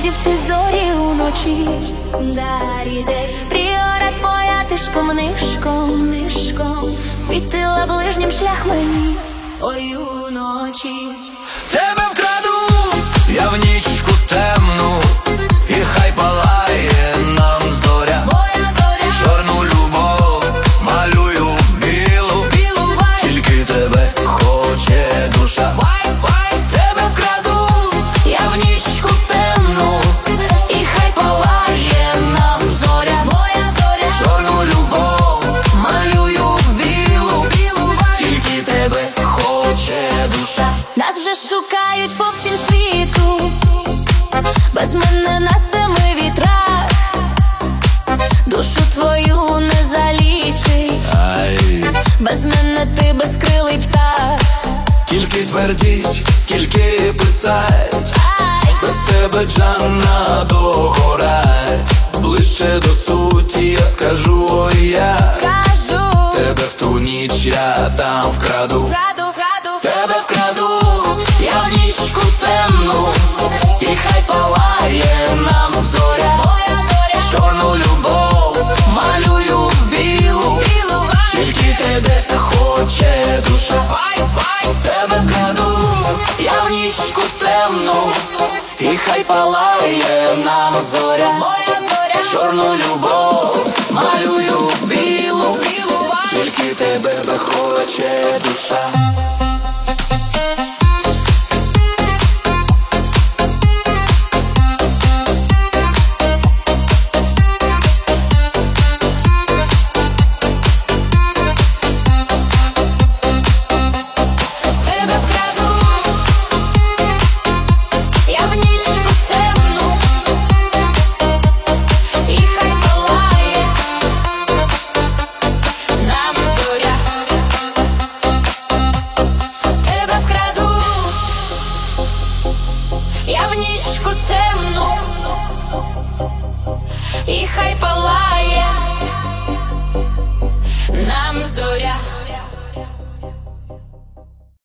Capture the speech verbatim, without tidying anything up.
видів ти зорі уночі. Пріора твоя тишком нишком, нишком світила ближнім шлях мені, ой, уночі. Тебе вкраду я в нічку темну, і хай палає нам зоря. Моя зоря, чорну любов малюю в білу, білу вай, тільки тебе хоче душа. вай, вай. Тебе вкраду я в нічку темну, І хай палає нам зоря, моя зоря, чорну любов малюю в білу, білу вай, тільки тебе хоче душа. нас вже шукають по всім світу, без мене на семи вітрах, душу твою не залічить, Ай, без мене ти безкрилий птах. скільки твердіть, скільки писать, Ай, без тебе Джанна догорать. Ближче до суті я скажу, ой, я кажу, тебе в ту ніч я там вкраду. вкраду, вкраду, Тебе вкраду я в нічку темну, і хай палає нам зоря. моя зоря, Чорну любов малюю в білу, білу вай, тільки тебе хоче душа. вай, вай. Тебе вкраду я в нічку темну, і хай палає нам зоря. Моя зоря, Чорну любов малюю в білу, білу вай, тільки тебе хоче душа. тебе вкраду я в нічку темну, і хай палає нам зоря. Тебе вкраду я в нічку темну, і хай палає нам зоря.